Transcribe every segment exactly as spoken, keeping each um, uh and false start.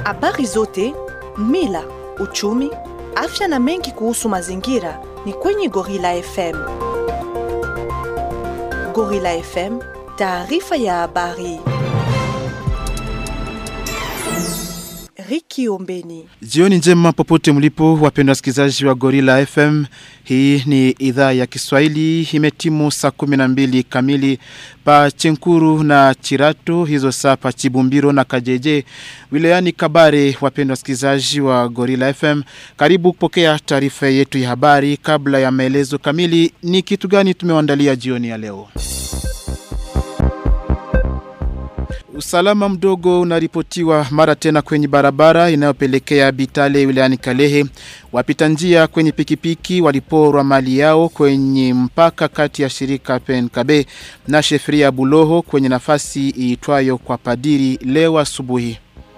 Habari zote, mila, uchumi, afya na mengi kuhusu mazingira ni kwenye Gorilla F M. Gorilla F M, taarifa ya habari. Riki Ombeni. Jioni njema popote mlipo wapendwa wasikilizaji wa Gorilla F M. Hii ni idhaa ya Kiswahili, imetimu saa kumi na mbili kamili pa Chenkuru na Chirato, hizo saa pa Chibumbiro na Kajeje wilayani Kabare. Wapendwa wasikilizaji wa Gorilla F M, karibu kupokea taarifa yetu ya habari. Kabla ya maelezo kamili, ni kitu gani tumewaandalia jioni ya leo? Usalama mdogo unaripotiwa mara tena kwenye barabara inayopelekea Bitale wilayani Kalehe. Wapita njia kwenye pikipiki waliporwa mali yao kwenye mpaka kati ya shirika P N K B na Shefria Buloho kwenye nafasi iitwayo kwa Padiri leo asubuhi.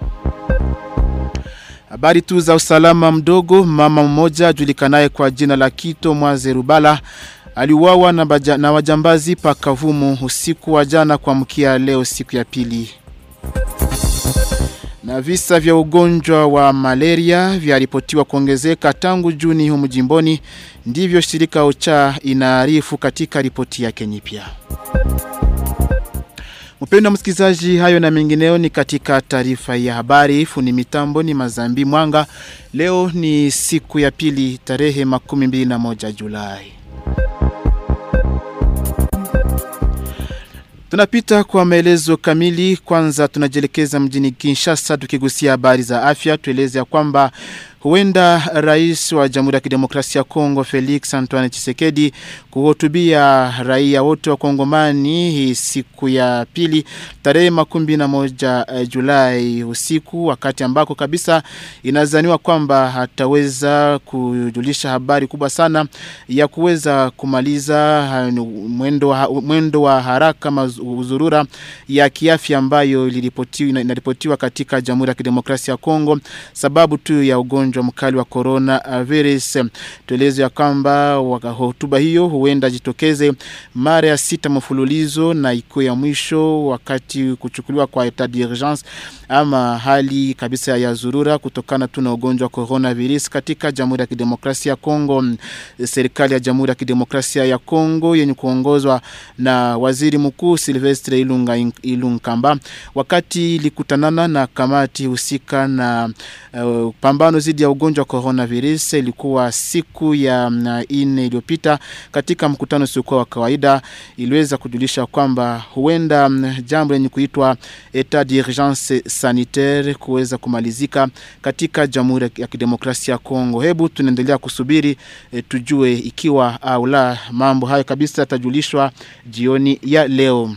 Habari tu za usalama mdogo. Mama mmoja julikanaye kwa jina la Kito Mwaze Rubala aliuawa na, baja, na wajambazi pa Kavumu usiku wa jana kwa mkia leo siku ya pili. Na visa vya ugonjwa wa malaria vyaripotiwa kuongezeka tangu Juni humu jimboni, ndivyo shirika OCHA inaarifu katika ripoti yake nyipya. Mpendwa msikilizaji, hayo na mengineo ni katika taarifa ya habari. Funi mitambo ni Mazambi Mwanga. Leo ni siku ya pili, tarehe makumi mbili na moja Julai. Tunapita kwa maelezo kamili. Kwanza tunajelekeza mjini Kinshasa tukigusia habari za afya. Tueleze ya kwamba huenda rais wa Jamhuri ya Kidemokrasia ya Kongo Felix Antoine Tshisekedi kuhutubia raia wote wa Kongomani hii siku ya pili tarehe makumi na moja Julai usiku, wakati ambako kabisa inazaniwa kwamba hataweza kujulisha habari kubwa sana ya kuweza kumaliza mwendo wa, mwendo wa haraka mazurura ya kiafya ambayo iliripotiwa inaripotiwa katika Jamhuri ya Kidemokrasia ya Kongo sababu tu ya ugonjwa mkali wa corona virus. Tueleze ya kwamba hotuba hiyo huenda jitokeze mara ya sita mfululizo na iko ya mwisho wakati kuchukuliwa kwa etat d'urgence ama hali kabisa ya zurura kutokana tu na ugonjwa wa corona virus katika Jamhuri ya Kidemokrasia ya Kongo. Serikali ya Jamhuri ya Kidemokrasia ya Kongo yenye kuongozwa na Waziri Mkuu Silvestre Ilunga Ilunkamba wakati likutanana na kamati husika na uh, pambano zidi ya ugonjwa wa coronavirus, ilikuwa siku ya nne iliyopita. Katika mkutano usio wa kawaida iliweza kujulisha kwamba huenda jambo lenye kuitwa etat d'urgence sanitaire kuweza kumalizika katika Jamhuri ya Kidemokrasia ya Kongo. Hebu tunaendelea kusubiri e, tujue ikiwa au la. Mambo hayo kabisa yatajulishwa jioni ya leo.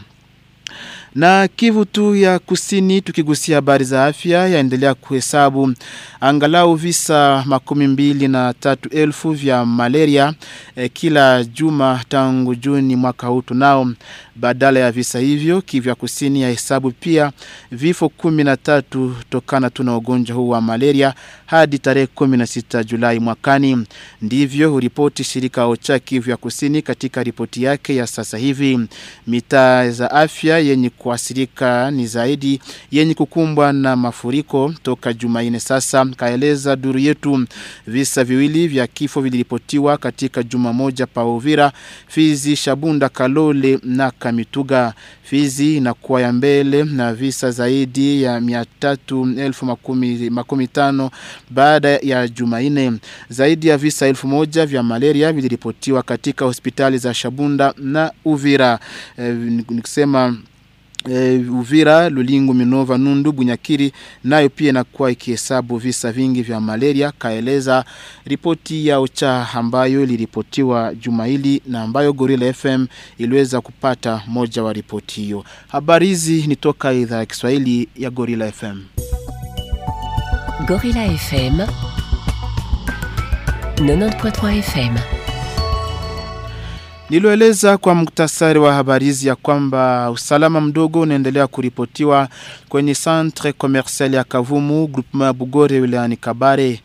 Na Kivu tu ya Kusini tukigusia habari za afya yaendelea kuhesabu angalau visa makumi mbili na tatu elfu vya malaria eh, kila juma tangu Juni mwaka huu tunao. Badala ya visa hivyo, Kivu ya Kusini ya hesabu pia vifo kumi na tatu tokana tuna ugonjwa huu wa malaria hadi tarehe kumi na sita Julai mwakani. Ndivyo uripoti shirika OCHA Kivu ya Kusini katika ripoti yake ya sasa hivi. Mitaa za afya yenye kuasirika ni zaidi yenye kukumbwa na mafuriko toka Jumanne sasa. Kaeleza duru yetu visa viwili vya kifo viliripotiwa katika juma moja pa Uvira, Fizi, Shabunda, Kalole na Kamituga. Fizi inakuwa ya mbele na visa zaidi ya mia tatu elfu makumi, makumi tano baada ya Jumanne. Zaidi ya visa elfu moja vya malaria viliripotiwa katika hospitali za Shabunda na Uvira. E, nikisema Uh, Uvira, Lulingu, Minova, Nundu, Bunyakiri nayo pia inakuwa ikihesabu visa vingi vya malaria. Kaeleza ripoti ya OCHA ambayo iliripotiwa juma hili na ambayo Gorilla F M iliweza kupata moja wa ripoti hiyo. Habari hizi ni toka idhaa ya Kiswahili ya Gorilla F M. Gorilla F M ninety point three F M. Niloeleza kwa muktasari wa habarizi ya kwamba usalama mdogo unaendelea kuripotiwa kwenye centre commercial ya Kavumu, groupement Bugore wilayani Kabare.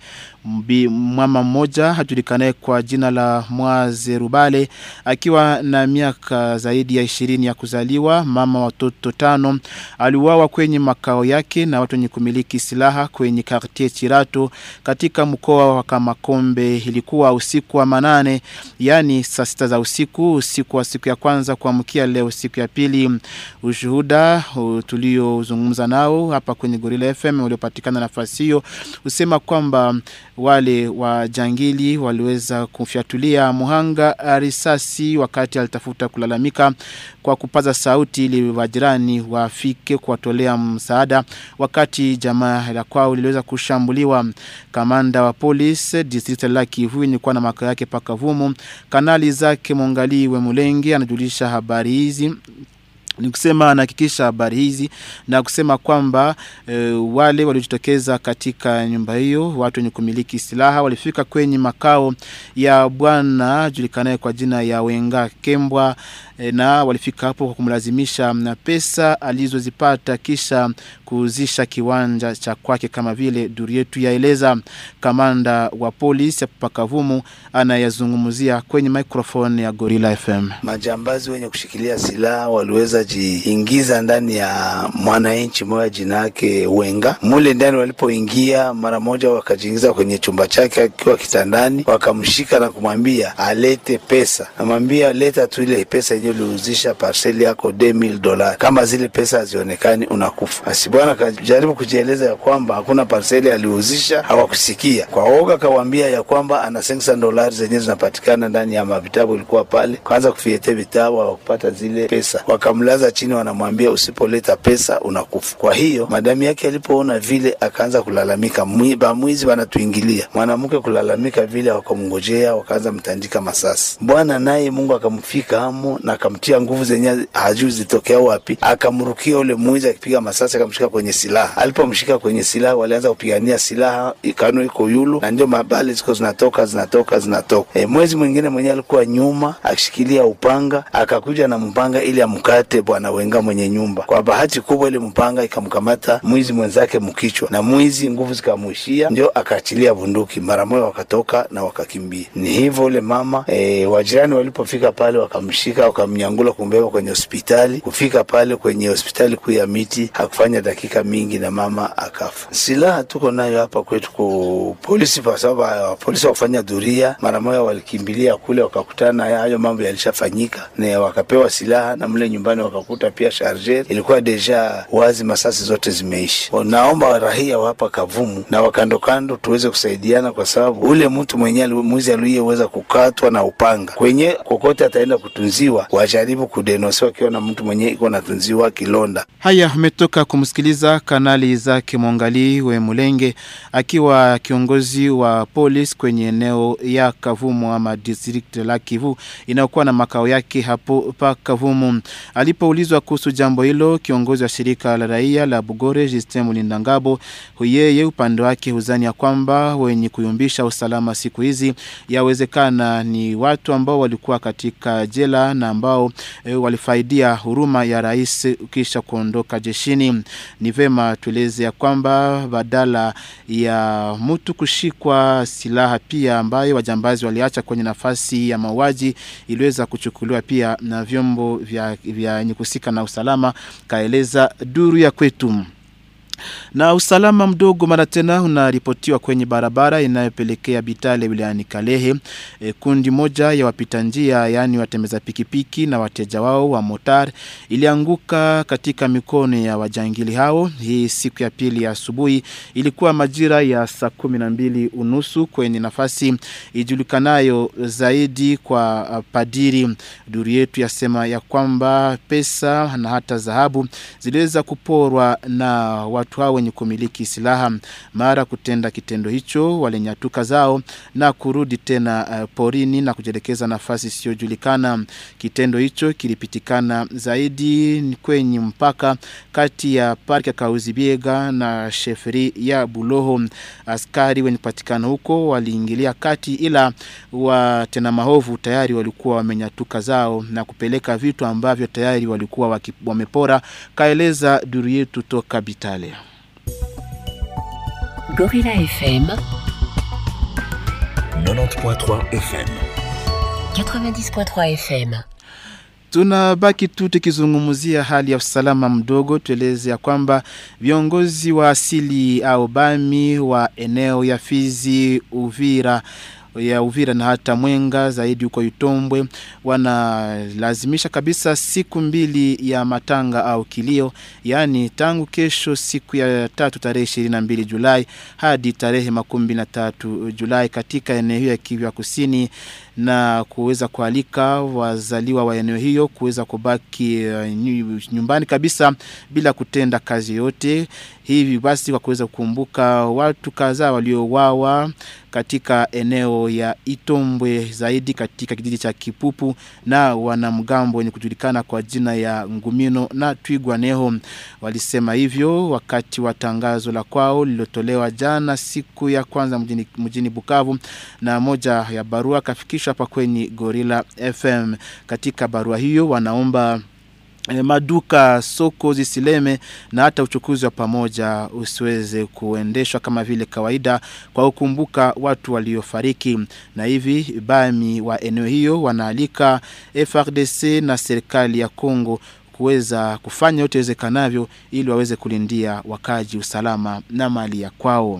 Mbi, mama mmoja hajulikanaye kwa jina la Mwaze Rubale akiwa na miaka zaidi ya ishirini ya kuzaliwa, mama watoto tano, aliuawa kwenye makao yake na watu wenye kumiliki silaha kwenye quartier Chirato katika mkoa wa Kamakombe. Ilikuwa usiku wa manane, yani saa sita za usiku, usiku wa siku ya kwanza kuamkia leo siku ya pili. Ushuhuda tuliozungumza nao hapa kwenye Gorilla F M waliopatikana nafasi hiyo usema kwamba wale wajangili waliweza kufyatulia muhanga risasi wakati alitafuta kulalamika kwa kupaza sauti ili wajirani wafike kuwatolea msaada, wakati jamaa la kwao liliweza kushambuliwa. Kamanda wa polisi district la Kivu ni kwa na makao yake Pakavumu, Kanali zake Mongaliwe Mulenge anajulisha habari hizi. Ni kusema anahakikisha habari hizi na kusema kwamba e, wale waliojitokeza katika nyumba hiyo, watu wenye kumiliki silaha, walifika kwenye makao ya bwana julikanaye kwa jina ya Wenga Kembwa, e, na walifika hapo kwa kumlazimisha na pesa alizozipata kisha kuuzisha kiwanja cha kwake, kama vile duru yetu yaeleza. Kamanda wa polisi Pakavumu anayazungumzia kwenye microphone ya Gorilla F M. Majambazi wenye kushikilia silaha waliweza jiingiza ndani ya mwananchi mmoja jina yake Wenga. Mule ndani walipoingia, mara moja wakajiingiza kwenye chumba chake akiwa kitandani, wakamshika na kumwambia alete pesa. Namwambia leta tu ile pesa yenyewe uliuzisha parceli yako deux mille dollars. Kama zile pesa hazionekani unakufa. Asibwana akajaribu kujieleza ya kwamba hakuna parceli aliuzisha, hawakusikia. Kwa oga kawaambia ya kwamba ana cinq cents dollars zenyewe zinapatikana ndani ya mavitabu ilikuwa pale. Kaanza kufiete vitabu wakapata zile pesa. Wakamlaza chini wanamwambia usipoleta pesa unakufa. Kwa hiyo madamu yake alipoona vile akaanza kulalamika, mwiba mwizi wanatuingilia. Mwanamke kulalamika vile wakamngojea, wakaanza mtandika masasi. Bwana naye Mungu akamfika hamo na akamtia nguvu zenye hajui zitokea wapi. Akamrukia ule mwizi akipiga masasi, akamshika kwenye silaha. Alipomshika kwenye silaha walianza kupigania silaha, ikano iko yulu na ndio mabali ziko zinatoka zinatoka zinatoka. E, mwezi mwingine mwenye alikuwa nyuma akishikilia upanga, akakuja na mpanga ili amkate bwana Wenga mwenye nyumba. Kwa bahati kubwa ile mpanga ikamkamata mwizi mwenzake mkichwa, na mwizi nguvu zikamuishia, ndio akaachilia bunduki. Mara moja wakatoka na wakakimbia. Ni hivyo ile mama e, wajirani walipofika pale wakamshika, wakamnyangula kumbeba kwenye hospitali. Kufika pale kwenye hospitali kuu ya Miti hakufanya dakika mingi na mama akafa. Silaha tuko nayo hapa kwetu kwa polisi, kwa sababu polisi wafanya doria. Mara moja walikimbilia kule wakakutana hayo mambo yalishafanyika, na wakapewa silaha, na mle nyumbani wakakuta pia charger ilikuwa deja wazi, masasi zote zimeishi. Naomba raia wa hapa Kavumu na wakando kando tuweze kusaidiana, kwa sababu ule mtu mwenye mwizi aliyeweza kukatwa na upanga kwenye kokote ataenda kutunziwa, wajaribu kudenosiwa kiona mtu mwenye iko natunziwa kilonda. Haya, umetoka kumsikiliza Kanali zake Mongaliwe Mulenge akiwa kiongozi wa polisi kwenye eneo ya Kavumu ama district la Kivu inayokuwa na makao yake hapo pa Kavumu. Alipoulizwa kuhusu jambo hilo, kiongozi wa shirika la raia la Bugore Justin Mulindangabo, yeye upande wake huzani ya kwamba wenye kuyumbisha usalama siku hizi yawezekana ni watu ambao walikuwa katika jela na ambao e, walifaidia huruma ya rais kisha kuondoka jeshini. Ni vema tueleze ya kwamba badala ya mtu kushikwa, silaha pia ambayo wajambazi waliacha kwenye nafasi ya mauaji iliweza kuchukuliwa pia na vyombo vya vya nyikusika na usalama, kaeleza duru ya kwetu. Na usalama mdogo mara tena unaripotiwa kwenye barabara inayopelekea Bitale wilayani Kalehe. E, kundi moja ya wapita njia, yani watembeza pikipiki na wateja wao wa motar, ilianguka katika mikono ya wajangili hao. Hii siku ya pili ya asubuhi, ilikuwa majira ya saa kumi na mbili unusu kwenye nafasi ijulikanayo zaidi kwa padiri. Duru yetu yasema ya kwamba pesa na hata dhahabu ziliweza kuporwa na watu hao wenye kumiliki silaha. Mara kutenda kitendo hicho, walinyatuka zao na kurudi tena uh, porini na kujelekeza nafasi isiyojulikana. Kitendo hicho kilipitikana zaidi kwenye mpaka kati ya parki ya Kauzibiega na sheferi ya Buloho. Askari wenye patikana huko waliingilia kati, ila watenda mahovu tayari walikuwa wamenyatuka zao na kupeleka vitu ambavyo tayari walikuwa wamepora, kaeleza duru yetu toka Bitale. Gorilla F M quatre-vingt-dix point trois F M. quatre-vingt-dix point trois F M. Tunabaki tu tukizungumzia hali ya usalama mdogo. Tueleze ya kwamba viongozi wa asili au Bami wa eneo ya Fizi, Uvira ya Uvira na hata Mwenga zaidi huko Itombwe wanalazimisha kabisa siku mbili ya matanga au kilio, yani tangu kesho siku ya tatu tarehe ishirini na mbili Julai hadi tarehe makumi na tatu Julai katika eneo ya Kivu Kusini, na kuweza kualika wazaliwa wa eneo hiyo kuweza kubaki nyumbani kabisa bila kutenda kazi yote. Hivi basi kwa kuweza kukumbuka watu kadhaa waliouawa katika eneo ya Itombwe zaidi katika kijiji cha Kipupu na wanamgambo wenye kujulikana kwa jina ya Ngumino na Twigwaneho. Walisema hivyo wakati wa tangazo la kwao lilotolewa jana siku ya kwanza mjini, mjini Bukavu, na moja ya barua kafikishwa hapa kwenye Gorilla F M. Katika barua hiyo wanaomba maduka, soko zisileme na hata uchukuzi wa pamoja usiweze kuendeshwa kama vile kawaida kwa kukumbuka watu waliofariki. Na hivi Bami wa eneo hiyo wanaalika F R D C na serikali ya Kongo kuweza kufanya yote iwezekanavyo ili waweze kulindia wakaji usalama na mali ya kwao.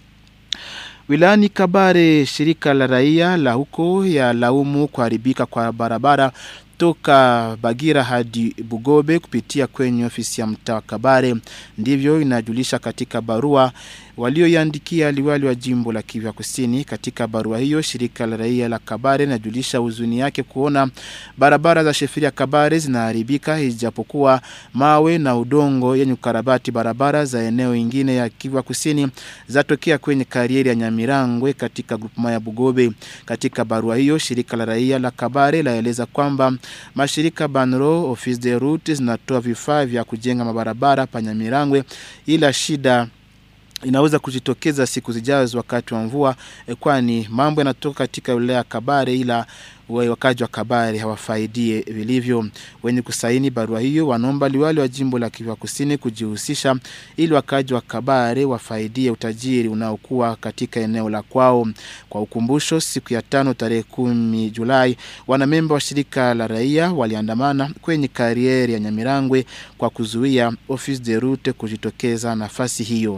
Wilani Kabare, shirika la raia la huko ya laumu kuharibika kwa barabara toka Bagira hadi Bugobe kupitia kwenye ofisi ya mtaa Kabare. Ndivyo inajulisha katika barua walioiandikia liwali wa jimbo la Kivu Kusini. Katika barua hiyo shirika la raia la Kabare inajulisha huzuni yake kuona barabara za Shefiria Kabare zinaharibika, ijapokuwa mawe na udongo yenye kukarabati barabara za eneo ingine ya Kivu Kusini zatokea kwenye karieri ya Nyamirangwe katika grupema ya Bugobe. Katika barua hiyo shirika la raia la Kabare laeleza kwamba mashirika Banro, Office de Routes zinatoa vifaa vya kujenga mabarabara pa Nyamirangwe, ila shida inaweza kujitokeza siku zijazo wakati wa mvua, kwani mambo yanatoka katika wilaya Kabare ila wakaji wa Kabare hawafaidie vilivyo. Wenye kusaini barua hiyo wanaomba liwali wa jimbo la Kivu Kusini kujihusisha ili wakaji wa Kabare wafaidie utajiri unaokuwa katika eneo la kwao. Kwa ukumbusho, siku ya tano tarehe kumi Julai wanamemba wa shirika la raia waliandamana kwenye karieri ya Nyamirangwe kwa kuzuia Office de Route kujitokeza nafasi hiyo.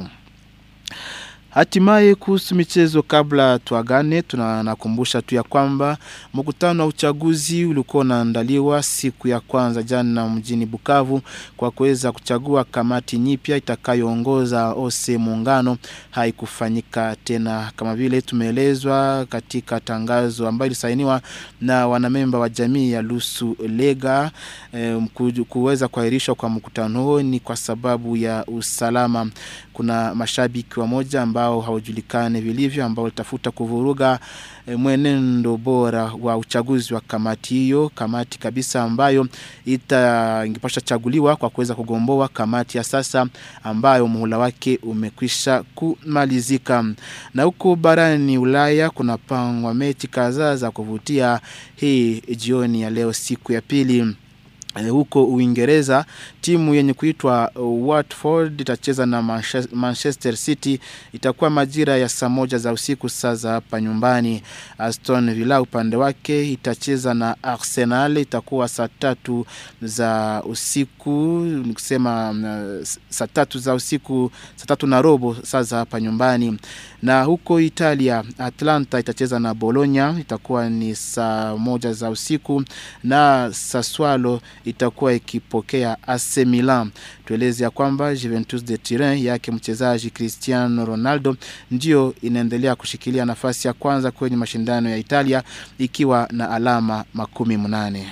Hatimaye kuhusu michezo, kabla tuagane, tunakumbusha tu ya kwamba mkutano wa uchaguzi ulikuwa unaandaliwa siku ya kwanza jana mjini Bukavu kwa kuweza kuchagua kamati nyipya itakayoongoza ose muungano haikufanyika tena kama vile tumeelezwa katika tangazo ambalo lisainiwa na wanamemba wa jamii ya Lusu Lega. E, kuweza kuahirishwa kwa mkutano huo ni kwa sababu ya usalama. Kuna mashabiki wa moja ambao hawajulikane vilivyo ambao walitafuta kuvuruga e, mwenendo bora wa uchaguzi wa kamati hiyo, kamati kabisa ambayo ita ingepasha chaguliwa kwa kuweza kugomboa kamati ya sasa ambayo muhula wake umekwisha kumalizika. Na huko barani Ulaya kuna pangwa mechi kadhaa za kuvutia hii jioni ya leo siku ya pili. Huko Uingereza timu yenye kuitwa Watford itacheza na Manchester City, itakuwa majira ya saa moja za usiku saa za hapa nyumbani. Aston Villa upande wake itacheza na Arsenal, itakuwa saa tatu za usiku, nikisema saa tatu za usiku, saa tatu na robo saa za hapa nyumbani. Na huko Italia Atlanta itacheza na Bologna, itakuwa ni saa moja za usiku, na Sassuolo itakuwa ikipokea A C Milan. Tueleze ya kwamba Juventus de Turin yake mchezaji Cristiano Ronaldo ndio inaendelea kushikilia nafasi ya kwanza kwenye mashindano ya Italia ikiwa na alama makumi munane.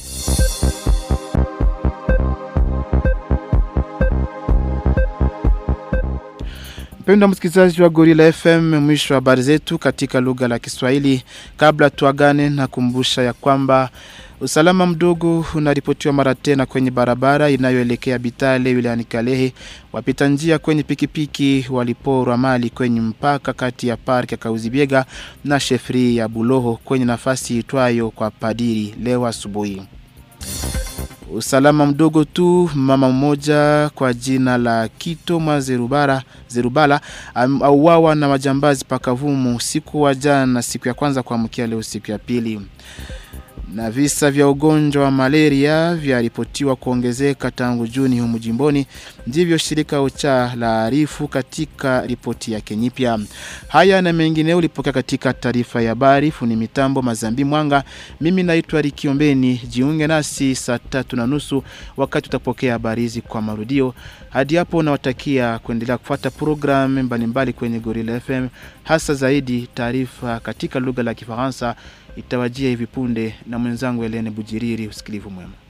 Mpendwa msikilizaji wa Gorilla F M, mwisho wa habari zetu katika lugha la Kiswahili. Kabla tuagane, nakumbusha ya kwamba usalama mdogo unaripotiwa mara tena kwenye barabara inayoelekea Bitale wilayani Kalehe. Wapita njia kwenye pikipiki waliporwa mali kwenye mpaka kati ya park ya Kauzibiega na Shefri ya Buloho kwenye nafasi itwayo kwa Padiri leo asubuhi. Usalama mdogo tu, mama mmoja kwa jina la Kito Mazerubara Zerubala auawa na majambazi pakavumu siku wa jana, siku ya kwanza kuamkia leo siku ya pili. Na visa vya ugonjwa wa malaria vyaripotiwa kuongezeka tangu Juni humu jimboni, ndivyo shirika OCHA la arifu katika ripoti yake nyipya. Haya na mengine ulipokea katika taarifa ya habari. Funi mitambo Mazambi Mwanga, mimi naitwa Rikiombeni. Jiunge nasi saa tatu na nusu wakati utapokea habari hizi kwa marudio. Hadi hapo nawatakia kuendelea kufuata programu mbalimbali kwenye Gorilla F M, hasa zaidi taarifa katika lugha la Kifaransa itawajia hivi punde na mwenzangu Helene Bujiriri. Usikilivu mwema.